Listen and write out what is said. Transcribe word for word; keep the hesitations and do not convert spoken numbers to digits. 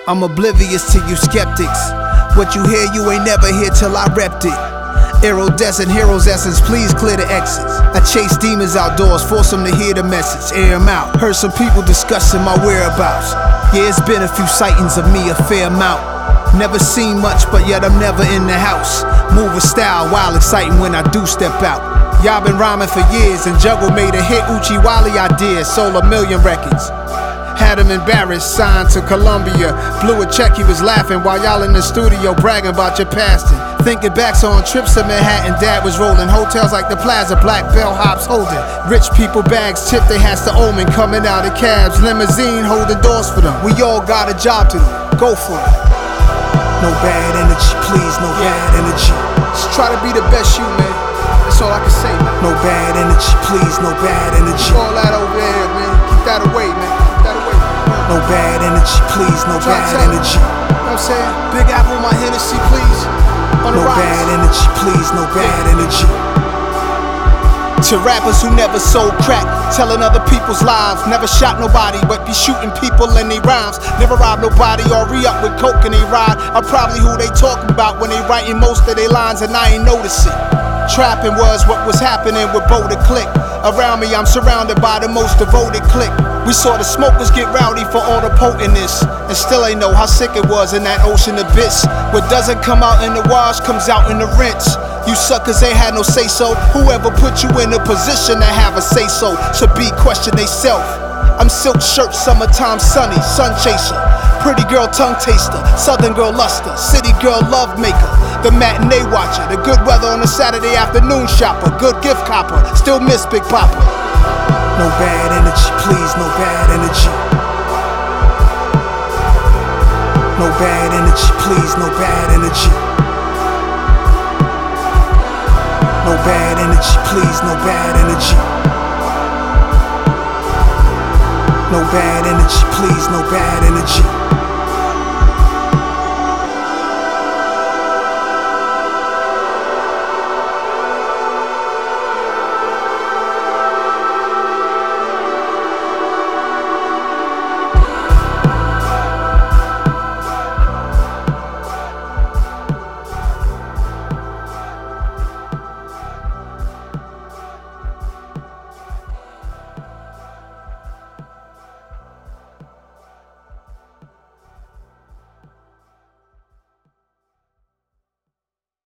I'm oblivious to you skeptics. What you hear, you ain't never hear till I repped it. Iridescent heroes essence, please clear the exits. I chase demons outdoors, force them to hear the message, air them out. Heard some people discussing my whereabouts. Yeah, it's been a few sightings of me, a fair amount. Never seen much, but yet I'm never in the house. Move with style, wild exciting when I do step out. Y'all been rhyming for years, and Juggle made a hit Uchi Wally idea, sold a million records. Had him embarrassed, signed to Columbia. Blew a check, he was laughing while y'all in the studio bragging about your pasting. Thinking back so on trips to Manhattan, dad was rolling hotels like the Plaza, black bellhops holding. Rich people bags tip they hats to Omen, coming out of cabs, limousine holding doors for them. We all got a job to do, go for it. No bad energy, please, no yeah. bad energy. Just try to be the best you, man. That's all I can say, man. No bad energy, please, no bad energy. All that over there, man. Keep that away, man. Keep that away. No bad energy, please, no bad energy. You know what I'm saying? Big Apple, my Hennessy, please. On the no rise. Bad energy, please, no bad yeah. energy. To rappers who never sold crack, telling other people's lives. Never shot nobody, but be shooting people in they rhymes. Never robbed nobody or re-up with coke and they ride. I'm probably who they talking about when they writing most of their lines and I ain't notice it. Trapping was what was happening with Boulder Click. Around me I'm surrounded by the most devoted clique. We saw the smokers get rowdy for all the potentness, and still ain't know how sick it was in that ocean abyss. What doesn't come out in the wash comes out in the rinse. You suckers ain't had no say so. Whoever put you in a position to have a say so should be question they self. I'm silk shirt, summertime sunny, sun chaser. Pretty girl tongue taster, southern girl luster, city girl love maker. The matinee watcher, the good weather on a Saturday afternoon shopper. Good gift copper, still miss Big Papa. No bad energy, please, no bad energy. No bad energy, please, no bad energy. No bad energy, please, no bad energy. No bad energy, please, no bad energy.